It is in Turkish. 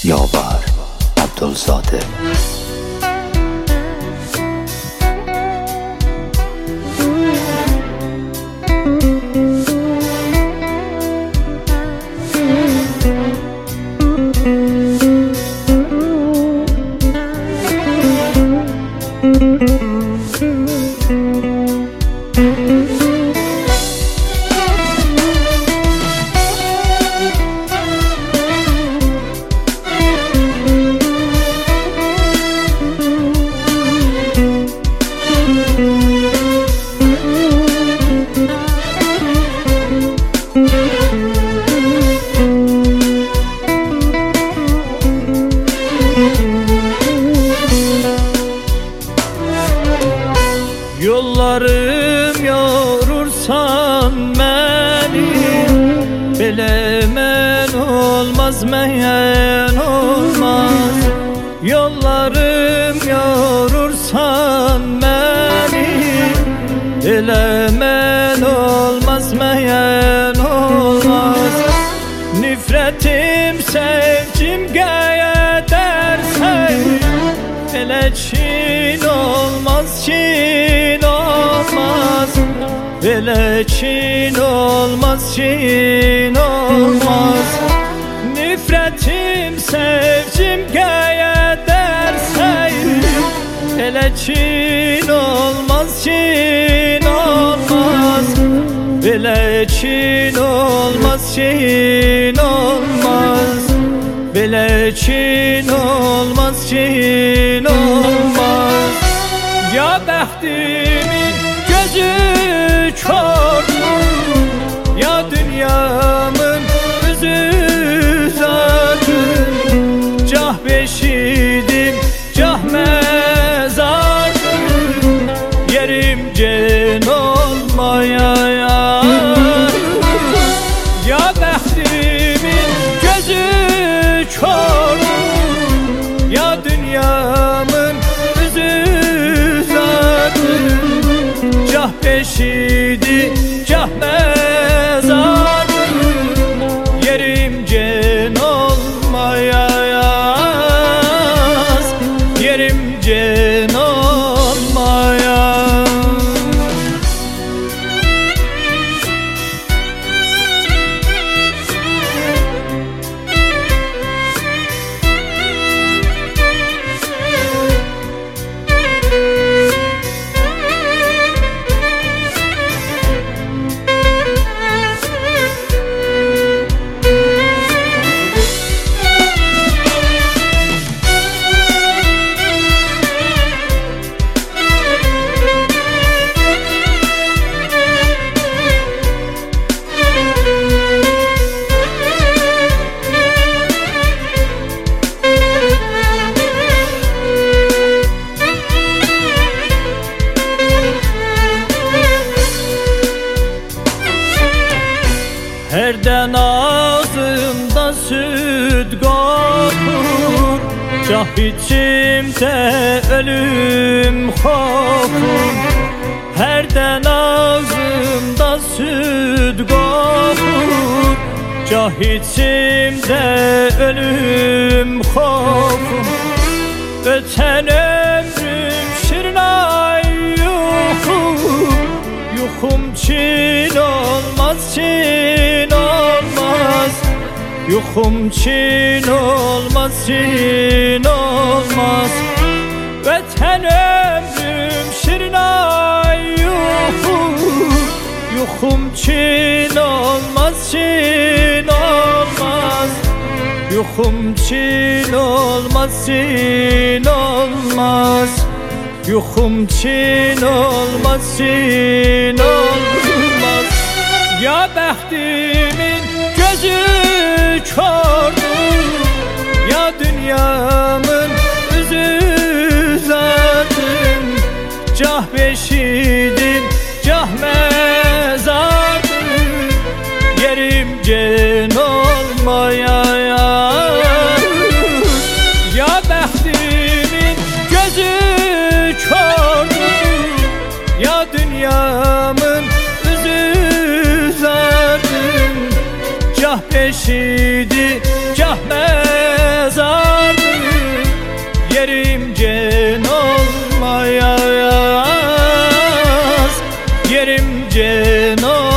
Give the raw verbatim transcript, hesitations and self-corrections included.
Yavar Abdulzade. Yollarım yorursan məni, belə mən olmaz, mən olmaz. Yollarım yorursan məni, elə mən olmaz, mən olmaz. Nifrətim, sevgim qədərsə, elə kin olmaz, kin olmaz. Belə kin olmaz, kin olmaz. Nifrətim, sevgim qədərsə, elə kin olmaz, kin olmaz. Belə kin olmaz, kin olmaz. Belə kin olmaz, kin olmaz. Ya bəxtimin gözü kördür, ya dünyamın üzü zadır. Cah beşidim, cah mezardır, yerim cen olmaya. Ya bəxtimin gözü kördür, ya dünyamın üzü zadır. Cah beşidi, cah mezardır, yerim cen olmayaz, yerim cen olmayaz. Hərdən ağzımda süd qopur, cah içimdə ölüm xofur. Hərdən ağzımda süd qopur, cah içimdə ölüm xofur. Ötən ömrüm şirinay yuxum, yuxum çin olmaz, çin olmaz. Yuxum çin olmaz, çin olmaz. Vətən ömrüm şirinay yuxum, yuxum çin olmaz, çin olmaz. Yuxum çin olmaz, çin olmaz. Yuxum çin olmaz, çin olmaz. Ya bəxtimin gözü kördür, ya dünyamın üzü zadır. Cah beşidim, cah mezardır, yerim cen olmaya. Ya bəxtimin gözü kördür, ya dünyamın üzü zadır. Cah beşidi, cah mezardır, yerim cen